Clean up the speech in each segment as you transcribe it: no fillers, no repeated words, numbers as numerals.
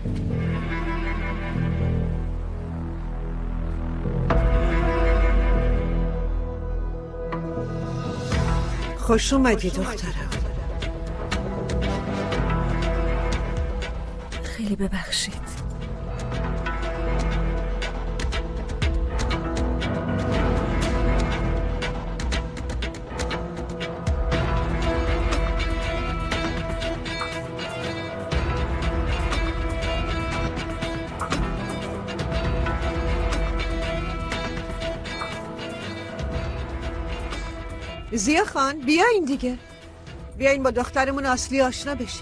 خوش اومدی دخترم. خیلی ببخشید. زیا خان بیاین دیگه، بیاین با دخترمون اصلی آشنا بشین.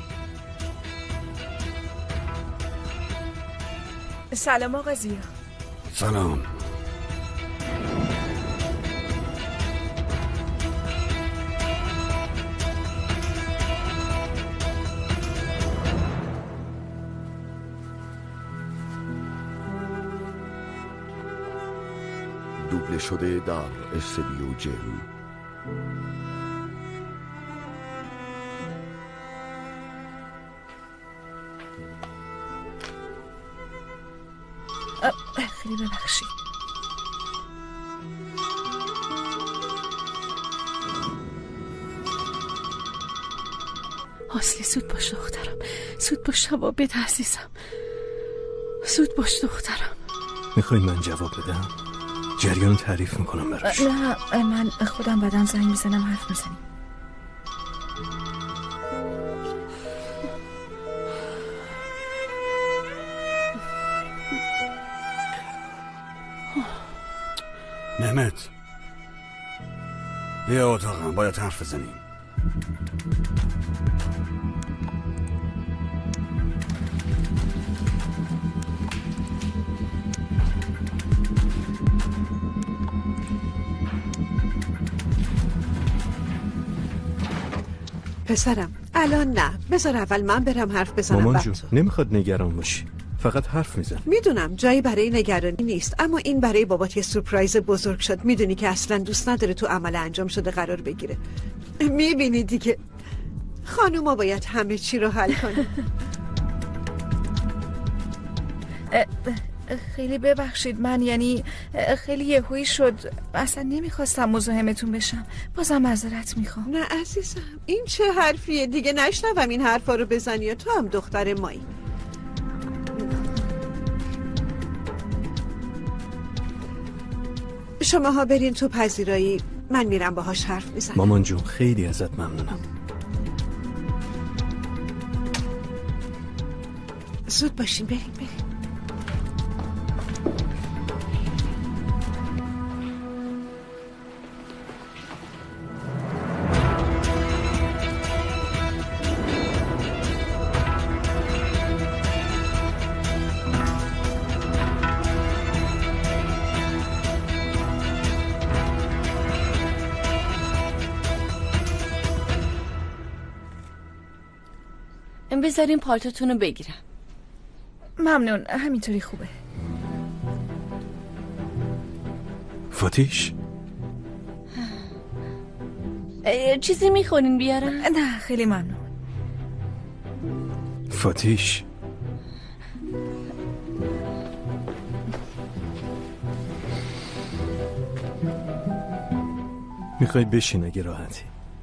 سلام آقا زیا. سلام. دوبله شده در استودیو جیم. خیلی ببخشید. اصلی زود باش دخترم، زود باش جواب بده عزیزم، زود باش دخترم. میخوای من جواب بدم؟ جریان تعریف میکنم براش. نه من خودم بعداً زنگ میزنم حرف میزنیم. مهمت بیا اتاقم، باید حرف بزنیم. پسرم الان نه، بذار اول من برم حرف بزنم. مامان جون نمیخواد نگران باشی، فقط حرف میزن. میدونم جایی برای نگرانی نیست، اما این برای بابات یه سورپرایز بزرگ شد. میدونی که اصلا دوست نداره تو عمل انجام شده قرار بگیره. میبینی دیگه خانوما باید همه چی رو حل کنن. خیلی ببخشید، من یعنی خیلی یهویی شد، اصلا نمیخواستم مزاحمتون بشم. بازم معذرت میخوام. نه عزیزم این چه حرفیه؟ دیگه نشنوم این حرفا رو بزنی. تو هم دختر مایی. شماها برین تو پذیرایی، من میرم باهاش حرف میزنم. مامان جون خیلی ازت ممنونم. زود باشین، بریم. بذارین پالتوتون رو بگیرم. ممنون، همینطوری خوبه. فاتیش چیزی میخورین بیارم؟ نه خیلی ممنون. فاتیش میخوای بشین اگه راحتی.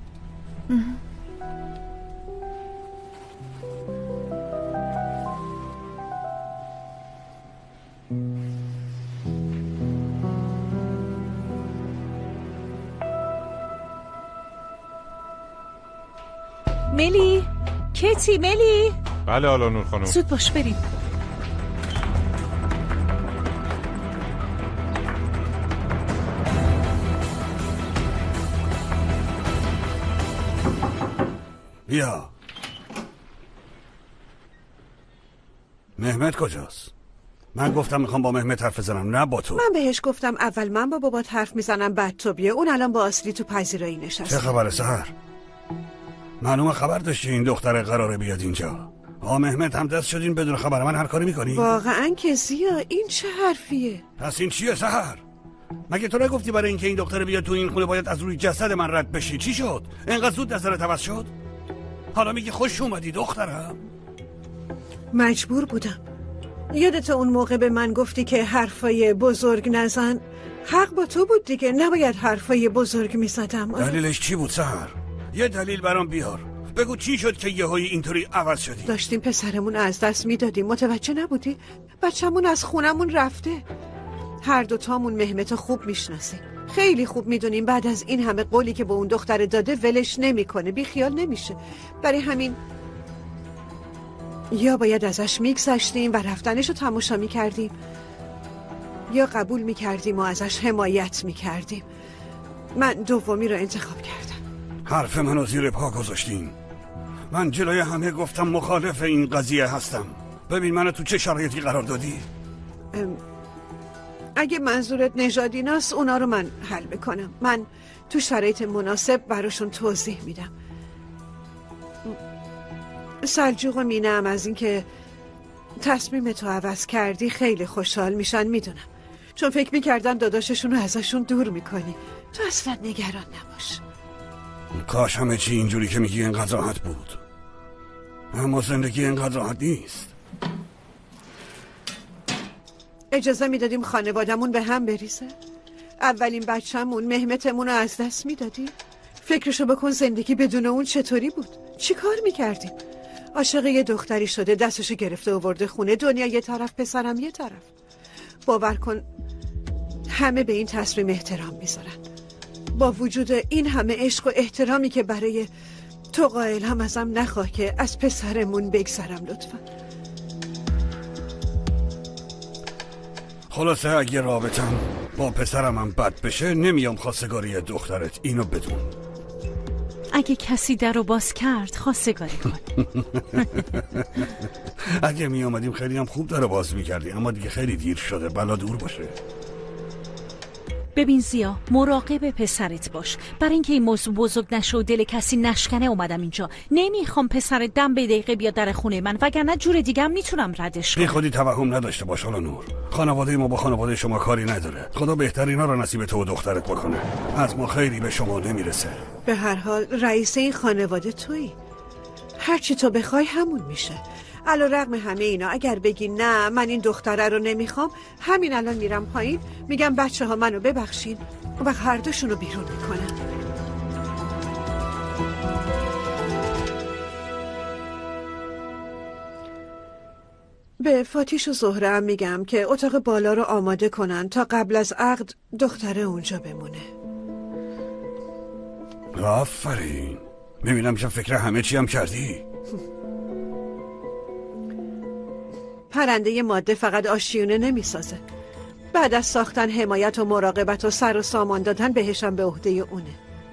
ملی، کتی، ملی. بله آلانور خانم. زود باش بریم. بیا. مهمت کجاست؟ من گفتم میخوام با مهمت حرف بزنم، نه با تو. من بهش گفتم اول من با بابات حرف میزنم بعد تو بیا. اون الان با اصلی تو پذیرایی نشسته. چه خبره سحر؟ معلومه خبر داشتی این دختر قراره بیاد اینجا. مهمت هم دست شدین بدون خبر من هر کاری میکنی؟ واقعا که زیا این چه حرفیه؟ پس این چیه سحر؟ مگه تو نگفتی برای اینکه این دختر بیاد تو این خونه باید از روی جسد من رد بشی؟ چی شد؟ اینقدر زود نظرت عوض شد؟ حالا میگی خوش اومدی دخترم؟ مجبور بودم. یادت اون موقع به من گفتی که حرفای بزرگ نزن؟ حق با تو بود دیگه، نباید حرفای بزرگ میزدم. دلیلش چی بود سحر؟ یه دلیل برام بیار. بگو چی شد که یهویی اینطوری عوض شدی؟ داشتیم پسرمون از دست میدادیم، متوجه نبودی؟ بچه‌مون از خونمون رفته. هر دوتامون مهمتو خوب میشناسیم، خیلی خوب میدونیم بعد از این همه قولی که به اون دختر داده ولش نمیکنه، بی خیال نمیشه. برای همین یا باید ازش میگذشتیم و رفتنشو تماشا میکردیم، یا قبول میکردیم و ازش حمایت میکردیم. من دومی رو انتخاب کردم. حرف منو زیر پا گذاشتین. من جلوی همه گفتم مخالف این قضیه هستم. ببین منو تو چه شرایطی قرار دادی. اگه منظورت نژادیناست اونا رو من حل میکنم. من تو شرایط مناسب براشون توضیح میدم. سلجوق و مینه هم از این که تصمیم تو عوض کردی خیلی خوشحال میشن، میدونم، چون فکر میکردن داداششون رو ازشون دور میکنی. تو اصلا نگران نباش. کاش همه چی اینجوری که میگی اینقدر راحت بود، اما زندگی اینقدر راحت نیست. اجازه میدادیم خانوادمون به هم بریزه؟ اولین بچه‌مون مهمتمون رو از دست میدادیم؟ فکرشو بکن زندگی بدون اون چطوری بود؟ چی کار میکردیم؟ عاشق یه دختری شده، دستشو گرفته آورده خونه، دنیا یه طرف پسرم یه طرف. باور کن همه به این تصمیم احترام میذارن. با وجود این همه عشق و احترامی که برای تو قائلم، ازم نخواه که از پسرمون بگذرم لطفا. خلاصه اگه رابطم با پسرم هم بد بشه نمیام خواستگاری دخترت، اینو بدون. اگه کسی در رو باز کرد خواستگاری کن. اگه می آمدیم خیلی هم خوب در رو باز میکردی، اما دیگه خیلی دیر شده، بلا دور باشه. ببین زیا، مراقب پسرت باش. برای اینکه این موضوع بزرگ نشه و دل کسی نشکنه اومدم اینجا. نمیخوام پسرت دم به دقیقه بیاد در خونه من، وگرنه جور دیگه هم میتونم ردش کنم. بی خودی توهم نداشته باش. حالا نور، خانواده ما با خانواده شما کاری نداره. خدا بهترینا رو نصیب تو و دخترت بکنه. از ما خیری به شما نمیرسه. به هر حال رئیس این خانواده تویی، هرچی تو بخوای همون میشه. علیرغم همه اینا اگر بگی نه من این دختره رو نمیخوام، همین الان میرم پایین میگم بچه ها منو ببخشین و هر دوشون رو بیرون میکنم. به فاتیش و زهره هم میگم که اتاق بالا رو آماده کنن تا قبل از عقد دختره اونجا بمونه. آفرین، میبینم چه فکر همه چی هم کردی. پرنده ماده فقط آشیونه نمیسازه. بعد از ساختن حمایت و مراقبت و سر و سامان دادن بهشم به عهده اونه.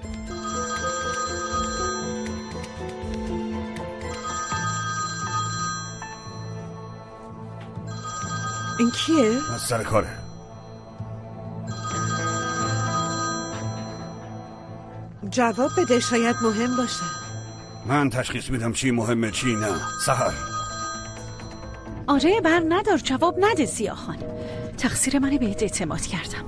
این کیه؟ از سر کاره. جواب بده، شاید مهم باشه. من تشخیص میدم چی مهمه چی نه. سحر. آره، بر ندار، جواب نده زیا خان. تقصیر منه بهت اعتماد کردم.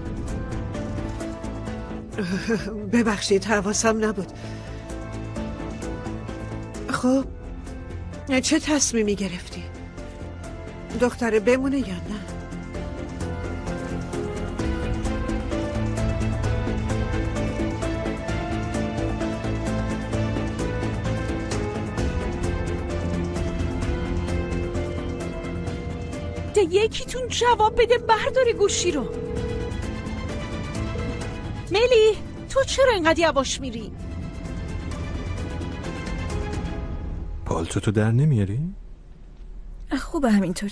ببخشید حواسم نبود. خب چه تصمیمی گرفتی؟ دختره بمونه یا نه؟ یکیتون جواب بده، برداره گوشی رو. ملی، تو چرا اینقدر یواش میری؟ پالتو تو در نمیاری؟ خوبه همینطوری.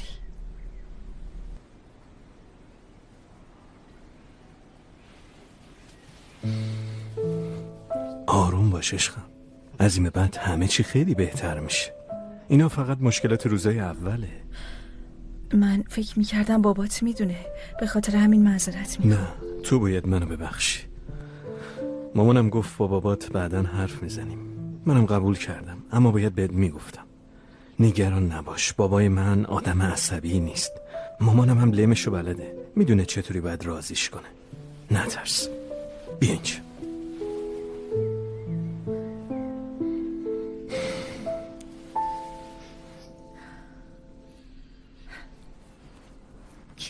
آروم باش عشقم، از این به بعد همه چی خیلی بهتر میشه. اینا فقط مشکلات روزای اوله. من فکر میکردم بابات میدونه، به خاطر همین معذرت میخوام. نه، تو باید منو ببخشی. مامانم گفت با بابات بعدن حرف میزنیم. منم قبول کردم، اما باید بهت میگفتم. نگران نباش، بابای من آدم عصبی نیست. مامانم هم لمشو بلده، میدونه چطوری باید راضیش کنه. نترس، بیا اینجا.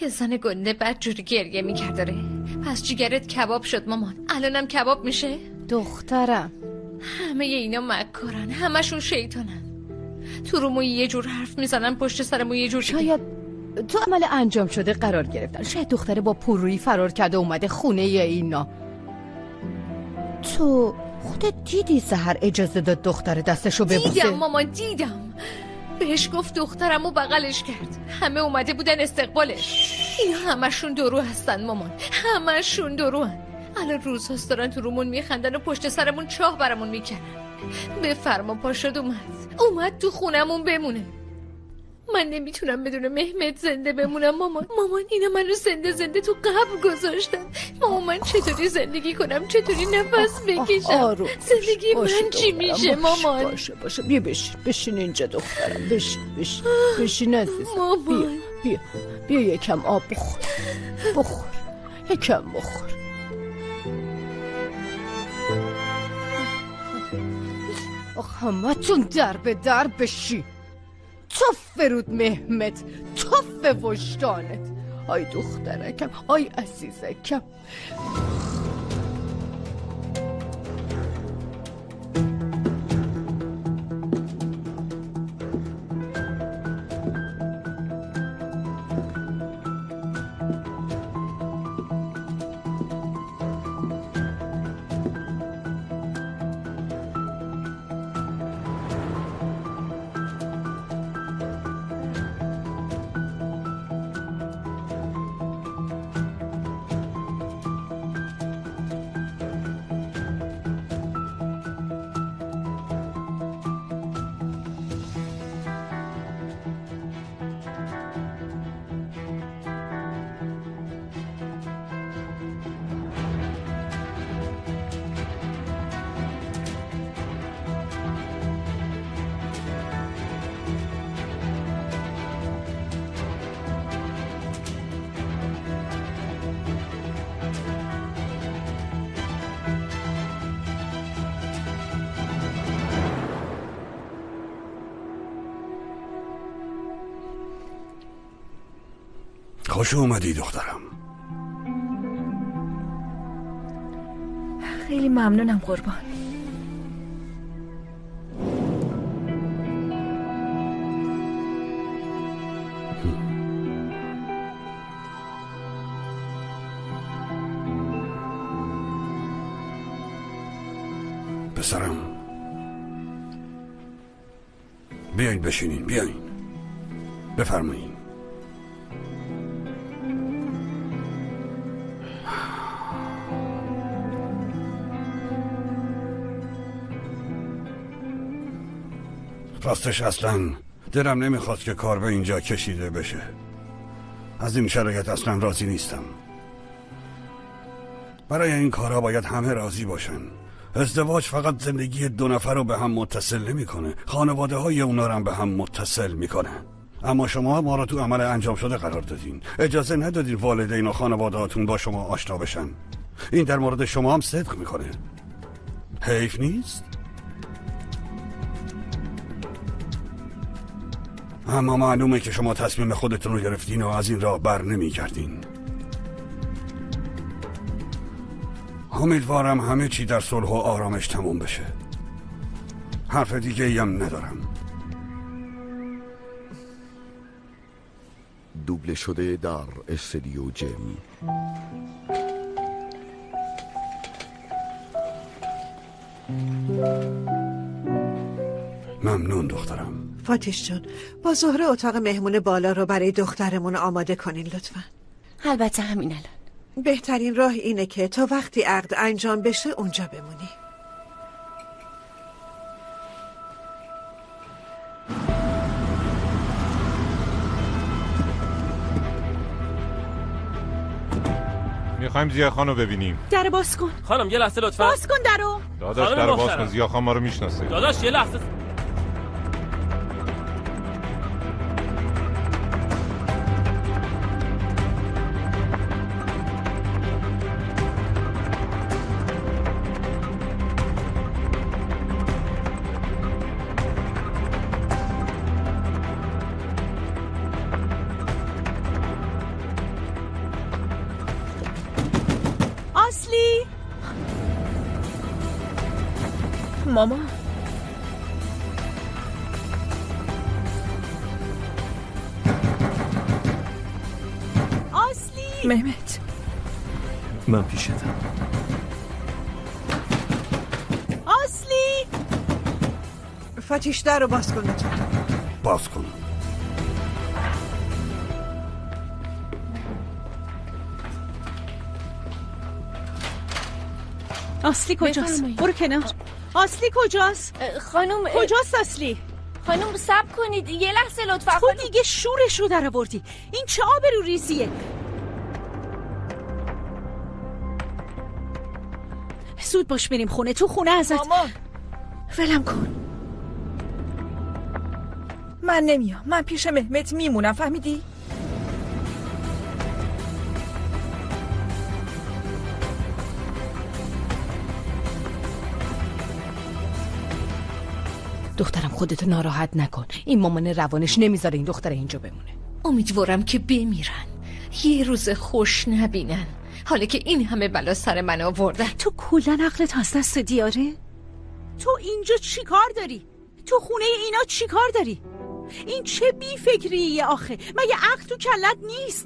یه زن گنده بدجوری گریه میکرد داره. پس جیگرت کباب شد مامان. الانم کباب میشه؟ دخترم همه اینا مکارن، همشون شیطانن. تو رومو یه جور حرف میزنن، پشت سرمو یه جور. شاید تو عمل انجام شده قرار گرفتن. شاید دختره با پررویی فرار کرده اومده خونه اینا. تو خودت دیدی سحر اجازه داد دختره دستشو ببوسه؟ دیدم مامان، دیدم. بهش گفت دخترمو بغلش کرد. همه اومده بودن استقبالش. اینا همشون درو هستن مامان، همشون درو هن. الان روزهاست دارن تو رومون میخندن و پشت سرمون چاه برامون میکنن. بفرما پاشد اومد تو خونمون بمونه. من نمیتونم بدون مهمت زنده بمونم مامان. اینا منو زنده تو قبر گذاشتن. مامان چطوری زندگی کنم؟ چطوری نفس بکشم؟ زندگی من چی میشه مامان؟ باشه بیا بشین اینجا دخترم. بشین عزیزم. مامان بیا یکم آب بخور یکم بخور. همتون در به در بشی. توف فرود مهمت، توف وجدانت. آی دخترکم، آی عزیزکم. خوش اومدی دخترم. خیلی ممنونم قربان. پسرم بیاین بشینین، بیاین بفرمایین. راستش اصلا دلم نمیخواست که کار به اینجا کشیده بشه. از این شرایط اصلا راضی نیستم. برای این کارها باید همه راضی باشن. ازدواج فقط زندگی دو نفر رو به هم متصل نمیکنه، خانواده های اونا رو هم به هم متصل میکنه. اما شما ما رو تو عمل انجام شده قرار دادین، اجازه ندادین والدین و خانوادهاتون با شما آشنا بشن. این در مورد شما هم صدق میکنه. حیف نیست؟ اما معلومه که شما تصمیم خودتون رو گرفتین و از این راه بر نمی کردین. امیدوارم همه چی در صلح و آرامش تموم بشه. حرف دیگه ایم ندارم. دوبله شده در استودیو جم. ممنون دخترم. فاتش جان، با زهره اتاق مهمون بالا رو برای دخترمون آماده کنین لطفا. البته همین الان. بهترین راه اینه که تا وقتی عقد انجام بشه اونجا بمونی. میخوایم زیا خان رو ببینیم. در باز کن. خانم یه لحظه لطفا. باز کن درو. داداش در باز کن، زیا خان ما رو میشناسه. داداش یه لحظه. مامان آسلی مهمت من پیشتم. آسلی فتیش در رو باز کن لطفا. باز کن. آسلی کجاست؟ برو کنار. آسلی کجاست؟ خانم کجاست آسلی؟ خانم صبر کنید یه لحظه لطفا. تو دیگه شورش رو در آوردی. این چه آبرو ریزیه؟ زود باش بریم خونه. تو خونه ازت مامان ولم کن. من نمیام. من پیش مهمت میمونم. فهمیدی؟ دخترم خودتو ناراحت نکن. این مامان روانش نمیذاره این دختر اینجا بمونه. امیدوارم که بمیرن، یه روز خوش نبینن، حالا که این همه بلا سر من آوردن. تو کلن عقلت از دست دیاره؟ تو اینجا چی کار داری؟ تو خونه اینا چی کار داری؟ این چه بی فکریه آخه؟ مگه عقل تو کلت نیست؟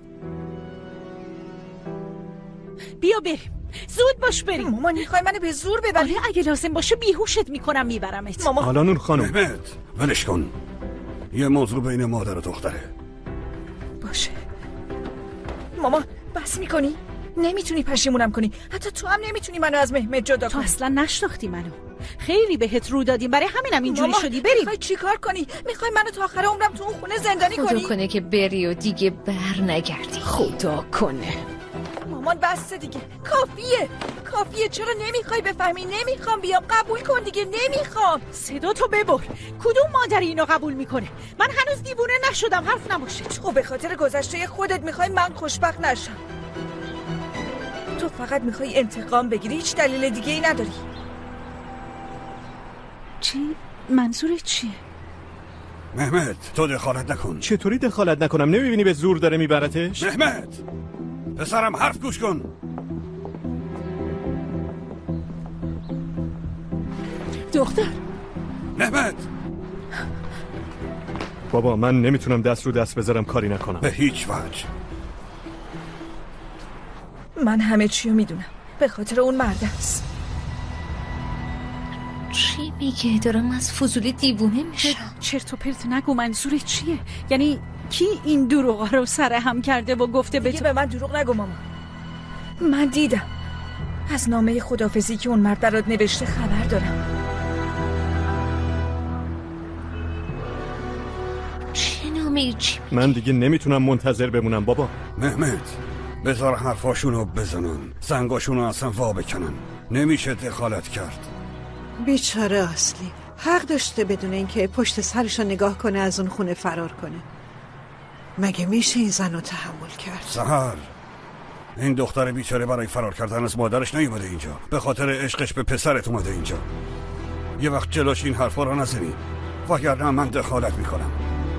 بیا بریم. زود باش بریم. مامان میخوای منو به زور ببری؟ آره اگه لازم باشه بیهوشت میکنم میبرمت. مامان حالا نون خانم. مهمت ولش کن. یه موضوع بین مادر و دختره. باشه. مامان بس میکنی؟ نمیتونی پشیمونم کنی. حتی تو هم نمیتونی منو از مهمت جدا کنی. تو اصلا نشناختی منو. خیلی بهت رو دادیم، برای همینم اینجوری شدی. بریم. میخوای چیکار کنی؟ میخوای منو تا آخر عمرم تو اون خونه زندانی کنی؟ خدا کنه که بری و دیگه بر نگردی. خدا کنه. مامان بس دیگه. کافیه. چرا نمیخوای بفهمی؟ نمیخوام بیام. قبول کن دیگه. نمیخوام. صدا تو ببر. کدوم مادر اینو قبول میکنه؟ من هنوز دیوونه نشدم. حرف نباشه. تو به خاطر گذشته خودت میخوای من خوشبخت نشم. تو فقط میخوای انتقام بگیری. هیچ دلیل دیگه ای نداری. چی؟ منظورت چیه؟ مهمت تو دخالت نکن. چطوری دخالت نکنم؟ نمیبینی به زور داره میبرتش؟ مهمت پسرم حرف گوش کن. دختر مهمت بابا من نمیتونم دست رو دست بذارم کاری نکنم. به هیچ وجه. من همه چیو میدونم. به خاطر اون مرد است. چی میگه؟ دارم از فضولی دیوونه میشم. چرت و پرت نگو. منظورت چیه؟ یعنی کی این دروغا رو سر هم کرده و گفته به تو؟ به من دروغ نگو مامان. من دیدم. از نامه خداحافظی که اون مرد برات نوشته خبر دارم. چه نامه؟ چی؟ من دیگه نمیتونم منتظر بمونم بابا. مهمت بذار حرفاشونو بزنن، زنگاشونو اصلا وا بکنن. نمیشه دخالت کرد. بیچاره اصلی حق داشته بدون اینکه پشت سرش نگاه کنه از اون خونه فرار کنه. مگه میشه این زن رو تحمل کرد؟ سحر این دختر بیچاره برای فرار کردن از مادرش نیومده اینجا. به خاطر عشقش به پسرت اومده اینجا. یه وقت جلوش این حرفا رو نزنی وگرنه من دخالت میکنم.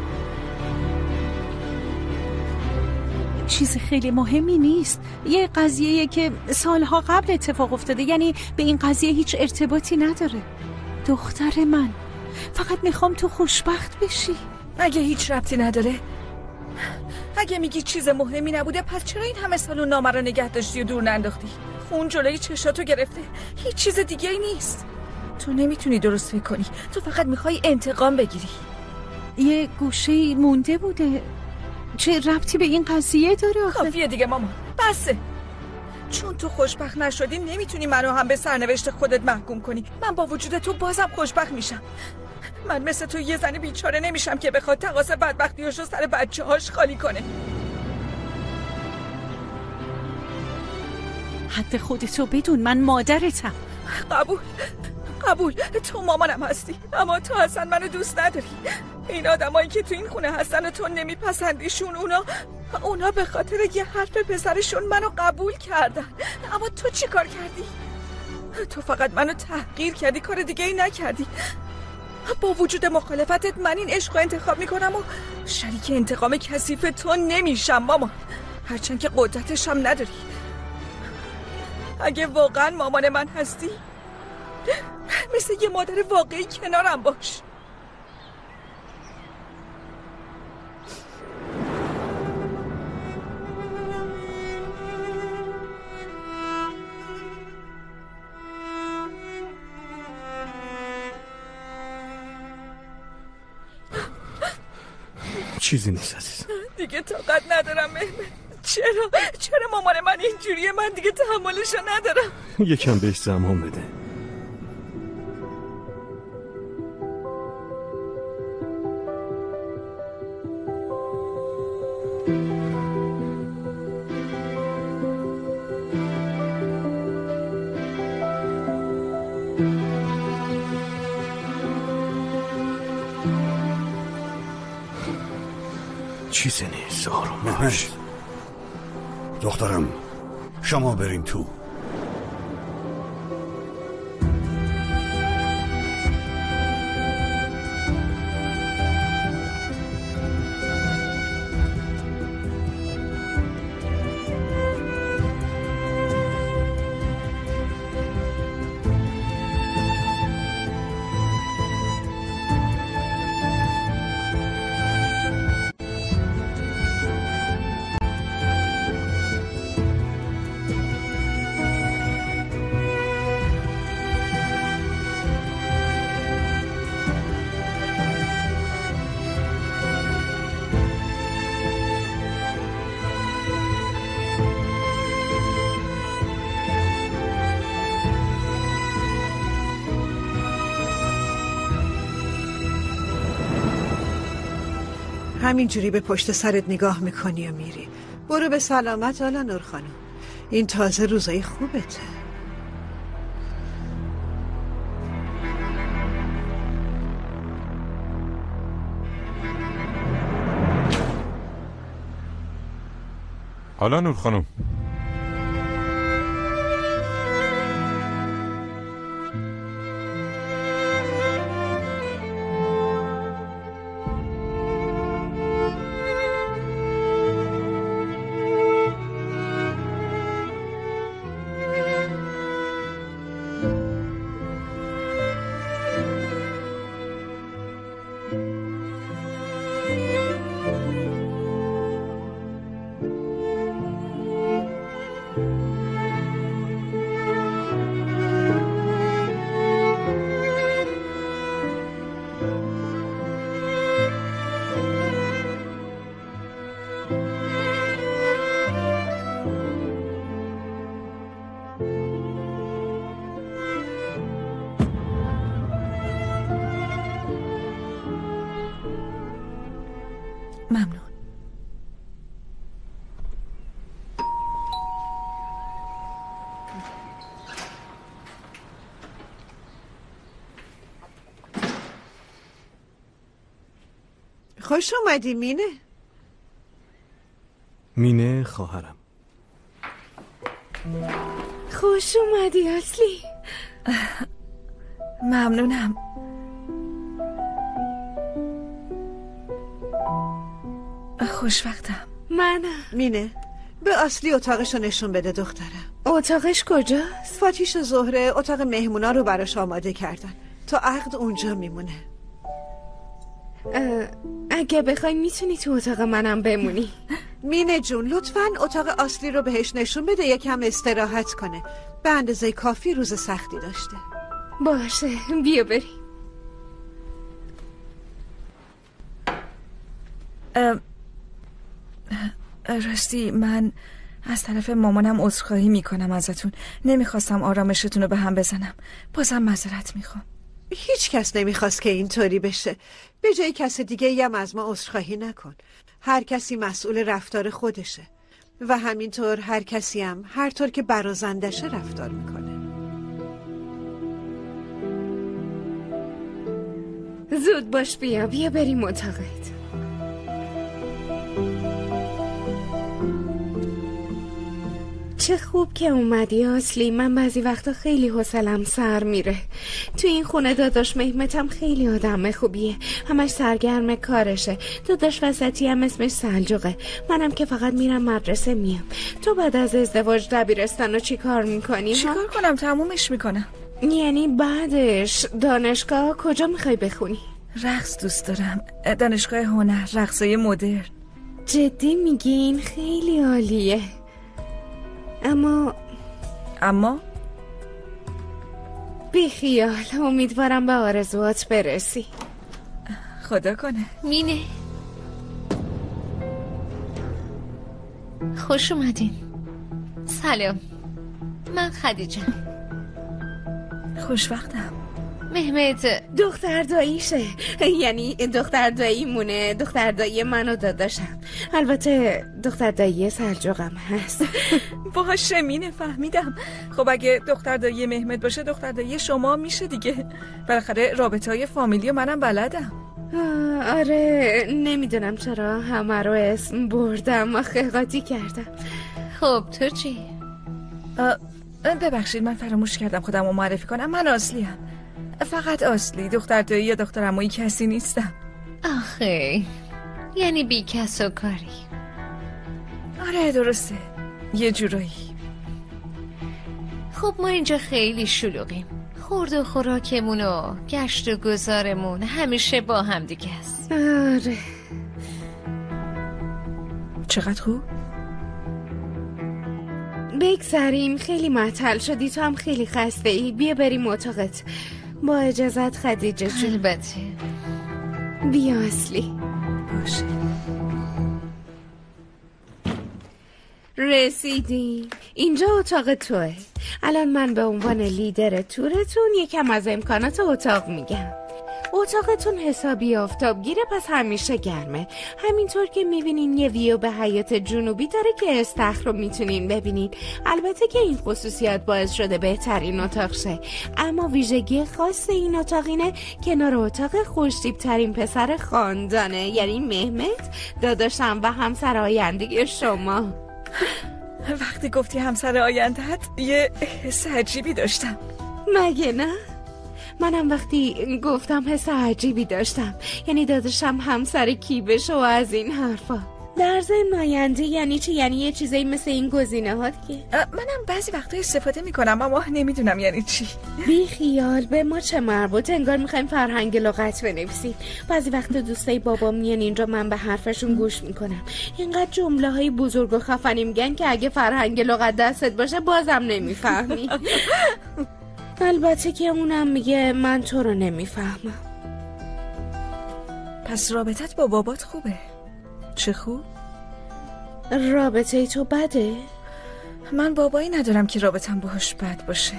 چیز خیلی مهمی نیست. یه قضیه‌ایه که سالها قبل اتفاق افتاده. یعنی به این قضیه هیچ ارتباطی نداره. دختر من فقط میخوام تو خوشبخت بشی. اگه هیچ ربطی نداره، اگه میگی چیز مهمی نبوده، پس چرا این همه سال اون نامه رو نگه داشتی و دور ننداختی؟ خون جلوی چشاتو گرفته. هیچ چیز دیگه ای نیست. تو نمیتونی درست فکر کنی. تو فقط میخوای انتقام بگیری. یه گوشه مونده بوده. چه ربطی به این قضیه داره آخه؟ کافیه دیگه مامان. بسه. چون تو خوشبخت نشدی نمیتونی منو هم به سرنوشت خودت محکوم کنی. من با وجود تو بازم خوشبخت میشم. من مثل تو یه زن بیچاره نمیشم که بخواد تقاص بدبختیاشو سر بچه‌هاش خالی کنه. حد خودتو بدون. من مادرتم. قبول. تو مامانم هستی، اما تو اصلا منو دوست نداری. این آدمایی که تو این خونه هستن و تو نمیپسندیشون، اونا به خاطر یه حرف پسرشون منو قبول کردن. اما تو چی کار کردی؟ تو فقط منو تحقیر کردی، کار دیگه ای نکردی. با وجود مخالفتت من این عشق رو انتخاب میکنم و شریک انتقام کثیف تو نمیشم مامان. هرچند که قدرتش هم نداری. اگه واقعا مامان من هستی مثل یه مادر واقعی کنارم باش. چیزی نیست عزیزم. دیگه طاقت ندارم مهمت. چرا مامان من اینجوریه؟ من دیگه تحملشو ندارم. یکم بهش زمان بده. چیزی نیست، آروم باش. دخترم شما برین تو. همینجوری به پشت سرت نگاه میکنی و میری. برو به سلامت آلا نور خانم. این تازه روزای خوبته. حالا نور خانم ممنون. خوش اومدی مینه. مینه خواهرم. خوش اومدی اصلی. ممنونم. خوشوقتم. منم. مینه به اصلی اتاقشو نشون بده دخترم. اتاقش کجاست؟ فاتیش و زهره اتاق مهمونا رو براش آماده کردن تا عقد اونجا میمونه. اگه بخوای میتونی تو اتاق منم بمونی. مینه جون لطفاً اتاق اصلی رو بهش نشون بده یکم استراحت کنه. به اندازه کافی روز سختی داشته. باشه بیا بریم. راستی من از طرف مامانم عذرخواهی میکنم ازتون. نمیخواستم آرامشتون رو به هم بزنم. بازم معذرت میخوام. هیچ کس نمیخواست که اینطوری بشه. به جای کس دیگه هم از ما عذرخواهی نکن. هر کسی مسئول رفتار خودشه و همینطور هر کسی هم هر طور که برازندشه رفتار میکنه. زود باش بیا بریم اتاقت. چه خوب که اومدی اصلی. من بعضی وقتا خیلی حوصله‌ام سر میره. تو این خونه داداش مهمتم خیلی آدم خوبیه. همش سرگرم کارشه. داداش وسطی هم اسمش سلجوقه. منم که فقط میرم مدرسه میام. تو بعد از ازدواج دبیرستانو چی کار میکنی؟ چی کار کنم؟ تمومش میکنم. یعنی بعدش دانشگاه کجا میخوای بخونی؟ رقص دوست دارم، دانشگاه هنر، رقصای مدرن. جدی میگین؟ خیلی عالیه. اما بی خیال، امیدوارم به آرزوات برسی. خدا کنه. مینه خوش اومدین. سلام، من خدیجه. خوشوقتم. مهمت دختر داییشه، یعنی دختر داییمونه، دختر دایی منو داداشم. البته دختر دایی سلجوقم هست. باشه مینه، فهمیدم. خب اگه دختر دایی مهمت باشه دختر دایی شما میشه دیگه. بالاخره رابطه های فامیلی و منم بلدم. آره، نمیدونم چرا همه رو اسم بردم، آخه قاطی کردم. خب تو چی؟ ببخشید من فراموش کردم خودم رو معرفی کنم. من اصلیم، فقط اصلی. دختر دایی یا دختر عمویی کسی نیستم. آخه یعنی بی کس و کاری. آره درسته، یه جورایی. خب ما اینجا خیلی شلوغیم. خورد و خوراکمون و گشت و گذارمون همیشه با هم دیگه است. آره. چقدر خوب. بگذاریم، خیلی معطل شدی، تو هم خیلی خسته ای. بیا بریم اتاقت. با اجازت خدیجه جون. البته. بیا اصلی. باشه. رسیدیم. اینجا اتاق توه. الان من به عنوان لیدر تورتون یکم از امکانات اتاق میگم. اتاقتون حسابی آفتابگیره، پس همیشه گرمه. همینطور که میبینین یه ویو به حیاط جنوبی داره که استخر رو میتونین ببینین. البته که این خصوصیات باعث شده بهترین اتاق شه، اما ویژگی خاص این اتاق اینه کنار اتاق خوش‌تیپ ترین پسر خاندانه، یعنی مهمت داداشم و همسر آینده شما. وقتی گفتی همسر آینده‌ات یه حس عجیبی داشتم. مگه نه؟ منم وقتی گفتم حس عجیبی داشتم، یعنی داداشم همسر کی بشه و از این حرفا. در ضمن آینده یعنی چی؟ یعنی یه چیزایی مثل این گزینه ها دیگه. منم بعضی وقتا استفاده میکنم اما نمیدونم یعنی چی. بی خیال، به ما چه مربوط؟ انگار میخوایم فرهنگ لغت بنویسیم. بعضی وقتا دوستای بابا میان اینجا، من به حرفشون گوش میکنم. اینقدر جمله های بزرگ و خفنی میگن که اگه فرهنگ لغت دستت باشه بازم نمیفهمی. البته که اونم میگه من تو رو نمیفهمم. پس رابطت با بابات خوبه؟ چه خوب؟ رابطه تو بده؟ من بابایی ندارم که رابطم باهاش بد باشه.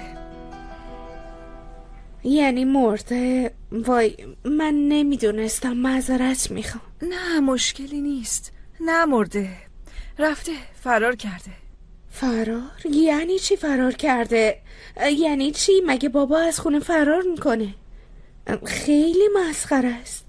یعنی مرده؟ وای من نمیدونستم، معذرت میخوام. نه مشکلی نیست، نه مرده، رفته، فرار کرده. فرار؟ یعنی چی فرار کرده؟ یعنی چی؟ مگه بابا از خونه فرار میکنه؟ خیلی مسخره است.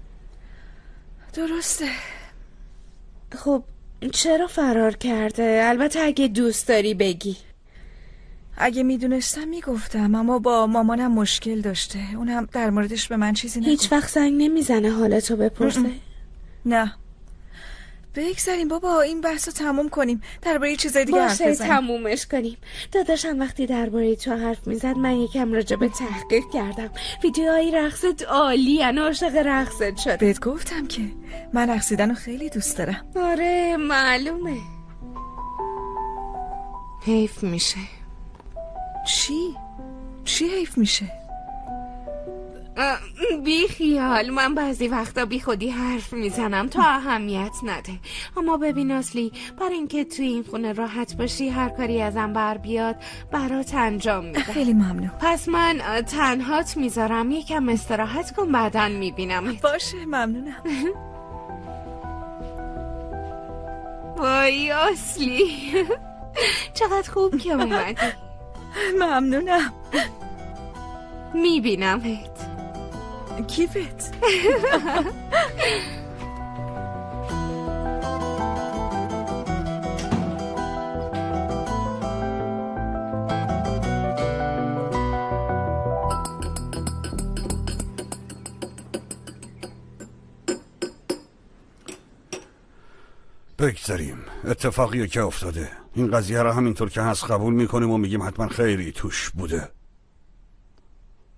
درسته. خب چرا فرار کرده؟ البته اگه دوست داری بگی. اگه میدونستم میگفتم، اما با مامانم مشکل داشته، اونم در موردش به من چیزی نگفت. هیچ وقت زنگ نمیزنه حالتو بپرسه؟ نه. بگذاریم بابا این بحثو تموم کنیم، درباره چیزای دیگه حرف بزنیم. باشه تمومش کنیم. داداشم وقتی درباره تو حرف میزد من یکم راجع به تحقیق کردم. ویدیوهای رقصت عالی ان، عاشق رقصت شد. بهت گفتم که من رقصیدنو خیلی دوست دارم. آره معلومه. حیف میشه. چی حیف میشه؟ بی خیال، من بعضی وقتا بی خودی حرف میزنم، تا اهمیت نده. اما ببین اصلی، برای اینکه توی این خونه راحت باشی هر کاری ازم بر بیاد برات انجام میدم. خیلی ممنون. پس من تنهات میذارم، یکم استراحت کن، بعدن میبینم. باشه ممنونم. وای اصلی چقدر خوب که اومدی. ممنونم. میبینمت. کیفت. بگذاریم، اتفاقیه که افتاده. این قضیه رو همینطور که هست قبول میکنیم و میگیم حتما خیری توش بوده.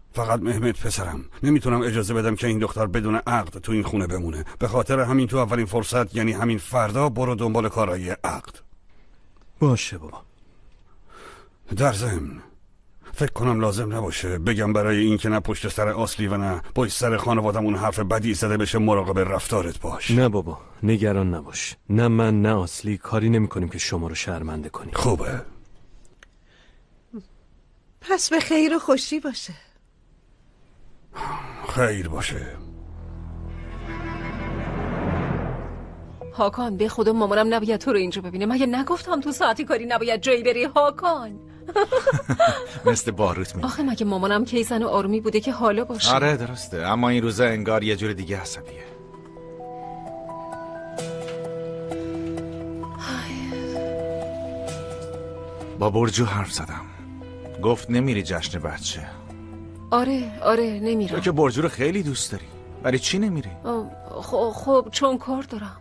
فقط مهمت پسرم. نمیتونم اجازه بدم که این دختر بدون عقد تو این خونه بمونه. به خاطر همین تو اولین فرصت، یعنی همین فردا، برو دنبال کارایی عقد. باشه بابا. در ضمن فکر کنم لازم نباشه بگم برای این که نه پشت سر اصلی و نه پشت سر خانوادمون حرف بدی زده بشه مراقب رفتارت باش. نه بابا، نگران نباش. نه من نه اصلی کاری نمی کنیم که شما رو شرمنده کنیم. خوبه. پس به خیر و خوشی باشه. خیر باشه. هاکان به خدا مامانم نباید تو رو اینجا ببینه. مگه نگفتم تو ساعتی کاری نباید جایی بری هاکان؟ مثل باروت میگه. آخه مگه مامانم کی زن آرومی بوده که حالا باشه؟ آره درسته، اما این روزا انگار یه جور دیگه عصبیه. با برجو حرف زدم، گفت نمیری جشن بچه. آره نمیرم. تو که برجو رو خیلی دوست داری، برای چی نمیری؟ خب چون کار دارم.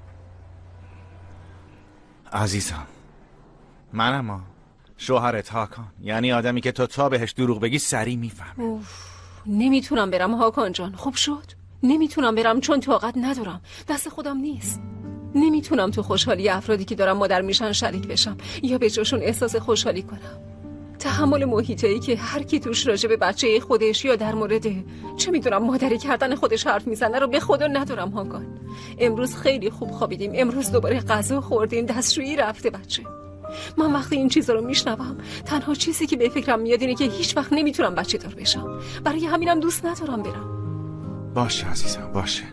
عزیزم من اما شوهرت هاکان، یعنی آدمی که تا بهش دروغ بگی سریع میفهمه. نمیتونم برم هاکان جان. خوب شد نمیتونم برم چون طاقت ندارم، دست خودم نیست. نمیتونم تو خوشحالی افرادی که دارم مادر میشن شریک بشم یا به جاشون احساس خوشحالی کنم. تحمل محیطی که هر کی توش راجع به بچه خودش یا در مورد چه میدونم مادری کردن خودش حرف میزنه رو به خدا ندارم هاکان. امروز خیلی خوب خوابیدیم، امروز دوباره غذا خوردیم، دستشویی رفته بچه. من وقتی این چیزا رو میشنوم تنها چیزی که به فکرم میاد اینه که هیچ وقت نمیتونم بچه دار بشم. برای همینم دوست ندارم برم. باشه عزیزم باشه،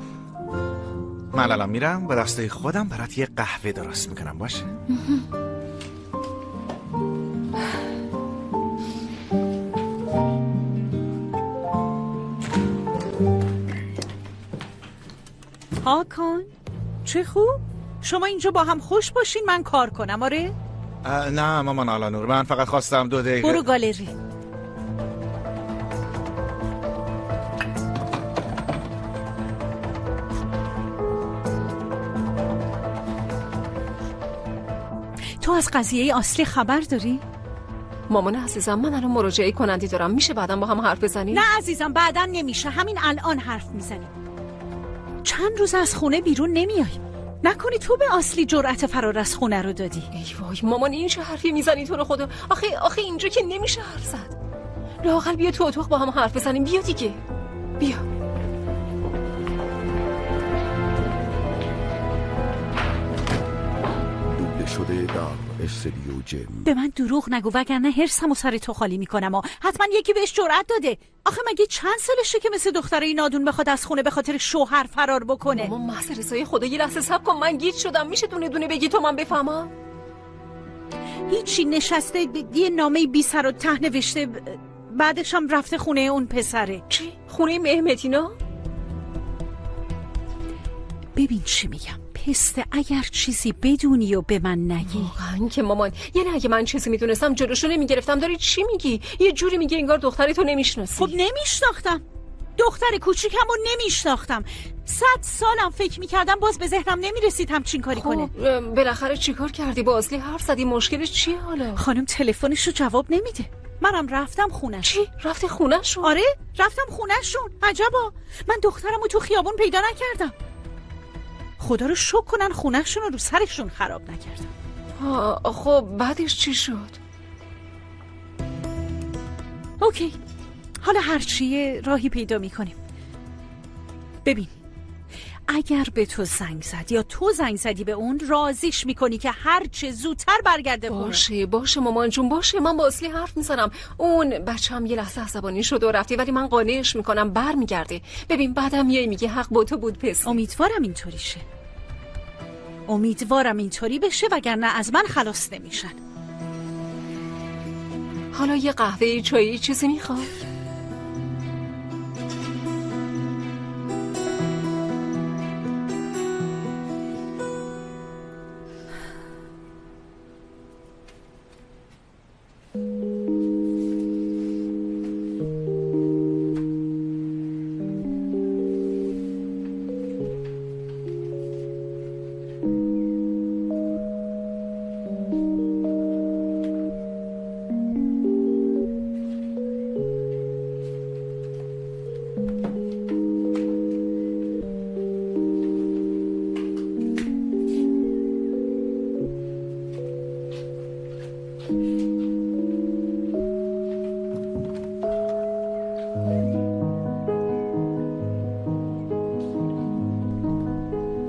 من الان میرم با دستای خودم برات یه قهوه درست میکنم. باشه هاکان چه خوب شما اینجا با هم خوش باشین، من کار کنم. آره نه مامان آلانور، من فقط خواستم 2 دقیقه. برو گالری. تو از قضیه اصلی خبر داری؟ مامان عزیزم من الان مراجعه کنندی دارم، میشه بعداً با هم حرف بزنیم؟ نه عزیزم بعداً نمیشه، همین الان حرف میزنیم. چند روز از خونه بیرون نمیای. نکنی تو به اصلی جرأت فرار از خونه رو دادی؟ ای وای مامان این چه حرفی میزنی تو رو خدا؟ آخه اینجا که نمیشه حرف زد. لااقل بیا تو اتاق با هم حرف بزنیم. بیا دیگه بیا. دوبله شده در استودیو جم. به من دروغ نگو وگرنه حرصمو سر تو خالی میکنم و حتما یکی بهش جرأت داده. آخه مگه چند سالشه که مثل دختره نادون بخواد از خونه به خاطر شوهر فرار بکنه؟ مامان محض رضای خدا یه لحظه صبر کن، من گیج شدم. میشه دونه دونه بگی تا من بفهمم؟ هیچی، نشسته یه نامه بی سر و ته نوشته، بعدش هم رفته خونه اون پسره. چی؟ خونه مهمتینا؟ ببین چی میگم پسته، اگر چیزی بدونی و به من نگی. واقعا که مامان، یعنی اگه من چیزی میدونستم جلوشو نمیگرفتم. داری چی میگی؟ یه جوری میگی انگار دختری تو نمیشناسی. خب نمیشناختم، دختر کوچیکمو نمیشناختم. 100 سالم فکر میکردم باز به ذهنم نمیرسید همچین کاری کنه. بالاخره چیکار کردی؟ با اصلی حرف زدی؟ مشکلش چیه حالا؟ خانم تلفنشو جواب نمیده. منم رفتم خونش. چی؟ رفتی خونه‌شون؟ آره رفتم خونه‌شون. عجبا من دخترمو تو خیابون پیدا نکردم. خدا رو شکر کنن خونه‌شون رو سرشون خراب نکردم. خب بعدش چی شد؟ اوکی حالا هرچیه راهی پیدا میکنیم. ببین اگر به تو زنگ زد یا تو زنگ زدی به اون، راضیش میکنی که هرچه زودتر برگرده خونه. باشه مامان جون باشه، من با اصلی حرف میزنم. اون بچه هم یه لحظه عصبانی شد و رفتی، ولی من قانعش میکنم برمیگرده. ببین بعدم میای میگه حق با تو بود پس. امیدوارم اینطوری شه، امیدوارم اینطوری بشه وگرنه از من خلاص نمیشن. حالا یه قهوه چایی چیزی میخواد؟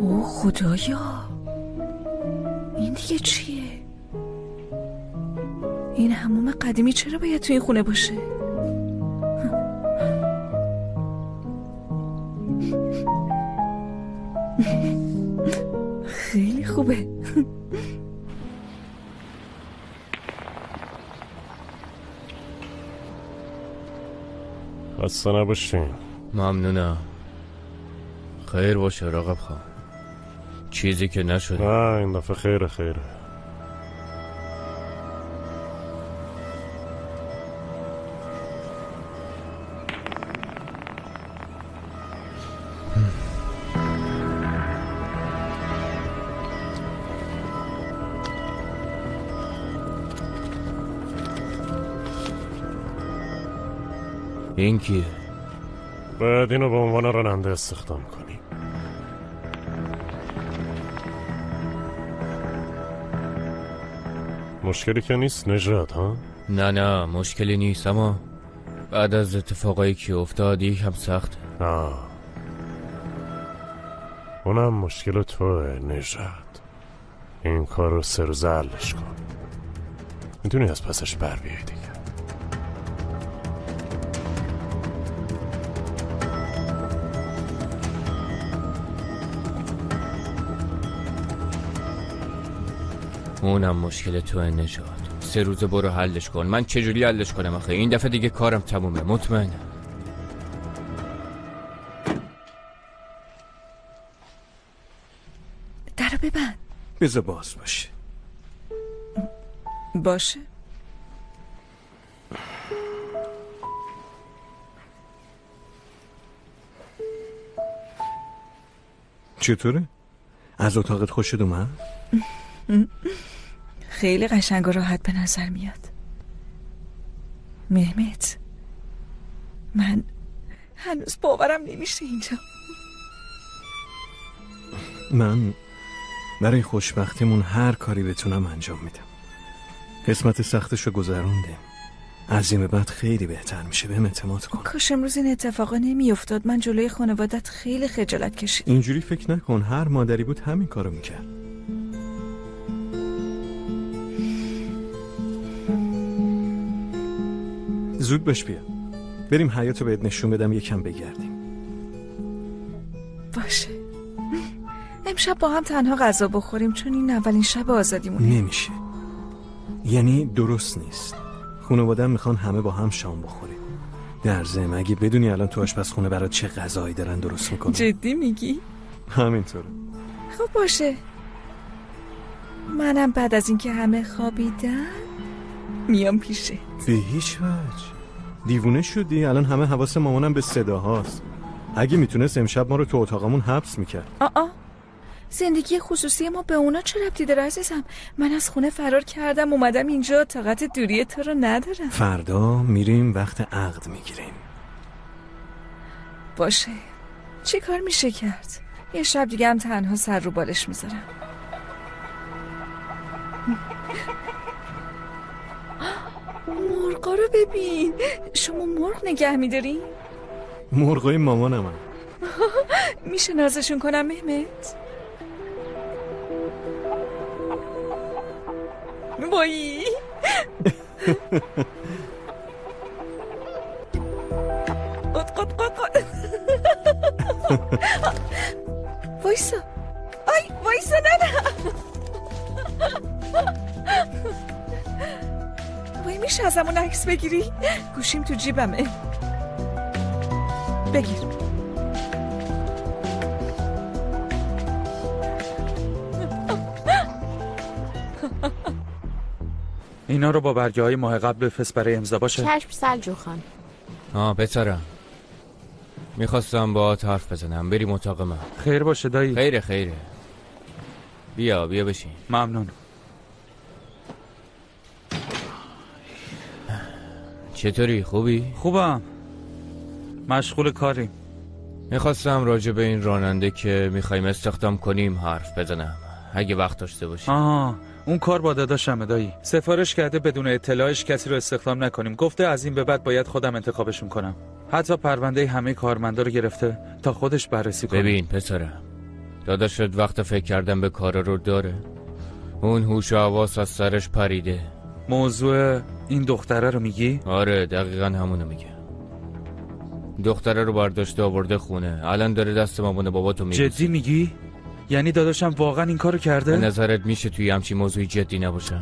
اوه خدایا، این دیگه چیه؟ این حموم قدیمی چرا باید تو این خونه باشه؟ خیلی خوبه. خسته نباشین. ممنونم. خیر باشه راقب خان. چیزی که نشده. نه این دفعه خیره. این کیه؟ باید اینو به عنوان راننده استخدام کنی. مشکلی که نیست نژاد ها؟ نه مشکلی نیست، اما بعد از اتفاقایی که افتاد یکم سخته. اونم مشکل توه نژاد. این کار رو سرزلش کن، میتونی از پسش بر بیای دیگه. اونم مشکل توه نژاد. 3 روزه برو حلش کن. من چجوری حلش کنم آخه؟ این دفعه دیگه کارم تمومه، مطمئنم. درو ببند. بذار باز باشه. چطوره؟ از اتاقت خوشت اومد؟ خیلی قشنگ و راحت به نظر میاد. مهمت، من هنوز باورم نمیشه اینجا. من برای خوشبختیمون هر کاری بتونم انجام میدم. قسمت سختشو گذروندیم، از این به بعد خیلی بهتر میشه. بهم اعتماد کن. کاش امروز این اتفاقا نمیافتاد. من جلوی خانوادت خیلی خجالت کشیدم. اینجوری فکر نکن، هر مادری بود همین کارو میکرد. زود باش بیا بریم حیاطو بهت نشون بدم، یکم بگردیم. باشه. امشب با هم تنها غذا بخوریم چون این اولین شب آزادیمونه. نمیشه، یعنی درست نیست. خانواده‌ام میخوان همه با هم شام بخوریم. در ضمن اگه بدونی الان تو آشپزخونه برات چه غذایی دارن درست میکنن. جدی میگی؟ همینطوره. خب باشه، منم بعد از اینکه همه خوابیدن میام پیشه. به هیچ وجه. دیوونه شدی؟ الان همه حواس مامانم به صداهاست. اگه میتونست امشب ما رو تو اتاقمون حبس میکرد. زندگی خصوصی ما به اونا چه ربطی داره عزیزم؟ من از خونه فرار کردم اومدم اینجا، طاقت دوری تو رو ندارم. فردا میریم وقت عقد میگیریم. باشه، چی کار میشه کرد؟ یه شب دیگه هم تنها سر رو بالش میذارم. مرغا رو ببین. شما مرغ نگه میدارین؟ مرغای مامانم هم. میشه نازشون کنم مهمت؟ وای وایسا. وایسا نه وای میشه ازمون عکس بگیری؟ گوشیم تو جیبمه. بگیر. اینا رو با برگه های ماه قبل بفرست برای امضا باشه. چشم سلجو خان. پسرم میخواستم با حرف بزنم. بریم اتاق من. خیر باشه دایی. خیره. بیا بشین. ممنون. چطوری؟ خوبی؟ خوبم، مشغول کاریم. میخواستم راجع به این راننده که میخوایم استخدام کنیم حرف بزنم، اگه وقت داشته باشی. اون کار با داداشمه دایی. سفارش کرده بدون اطلاعش کسی رو استخدام نکنیم. گفته از این به بعد باید خودم انتخابشون کنم. حتی پرونده همه کارمندا رو گرفته تا خودش بررسی کنه. ببین پسرم، داداشت وقت فکر کردن به کار رو داره. اون هوش و حواس از سرش پریده. موضوع این دختره رو میگی؟ آره دقیقا همونو میگه. دختره رو برداشته آورده خونه، الان داره دست مامان باباتو میبوسه. جدی میگی؟ یعنی داداشم واقعا این کارو کرده؟ به نظرت میشه توی همچین موضوعی جدی نباشه؟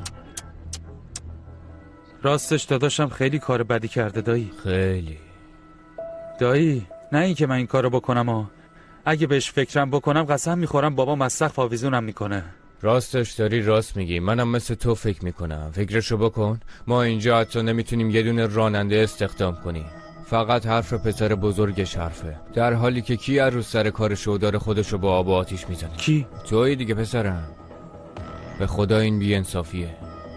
راستش داداشم خیلی کار بدی کرده دایی. خیلی. دایی نه اینکه من این کارو بکنم اگه بهش فکرم بکنم قسم میخورم بابا مسخ آویزونم میکنه. راستش داری راست میگی، منم مثل تو فکر میکنم. فکرشو بکن، ما اینجا حتی نمیتونیم یه دونه راننده استخدام کنیم، فقط حرف پسر بزرگش حرفه، در حالی که کی از رو سر کارشو داره خودشو با آب و آتیش میزنه؟ کی؟ تویی دیگه پسرم. به خدا این بی انصافیه.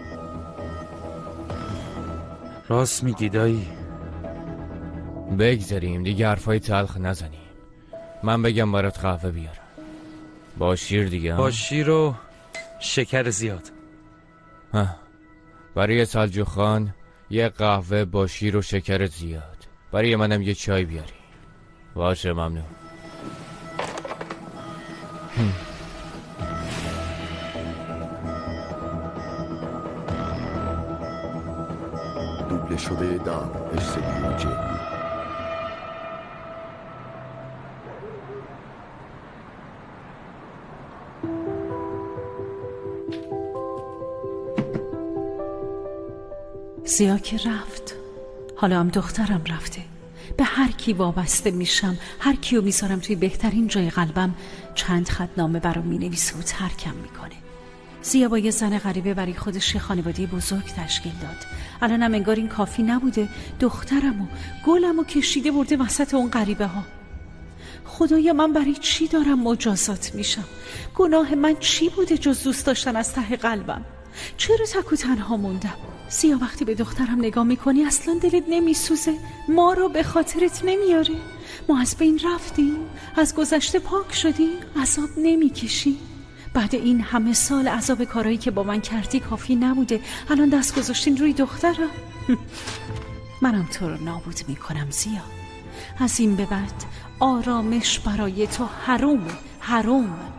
راست میگی دایی. بگذاریم دیگه حرفای تلخ نزنیم. من بگم برات قهوه بیارم با شیر دیگه. با شیر و شکر زیاد. برای سلجوق خان یه قهوه با شیر و شکر زیاد. برای منم یه چای بیاری. باشه ممنون. دوبله شده در استدیو جن. زیا که رفت، حالا هم دخترم رفته. به هر کی وابسته میشم، هر کیو میذارم توی بهترین جای قلبم، چند خط نامه برام مینویسه و ترکم میکنه. زیا با یه زن غریبه برای خودش یه خانواده بزرگ تشکیل داد. الانم انگار این کافی نبوده، دخترمو گلمو کشیده برده وسط اون غریبه ها. خدایا من برای چی دارم مجازات میشم؟ گناه من چی بوده جز دوست داشتن از ته قلبم؟ چرا تک و تنها موندم؟ زیا وقتی به دخترم نگاه میکنی اصلا دلت نمیسوزه؟ ما رو به خاطرت نمیاره؟ ما از بین رفتیم؟ از گذشته پاک شدیم؟ عذاب نمیکشی؟ بعد این همه سال عذاب کارایی که با من کردی کافی نبوده، الان دست گذاشتین روی دخترم؟ منم تو رو نابود میکنم زیا. از این به بعد آرامش برای تو حروم.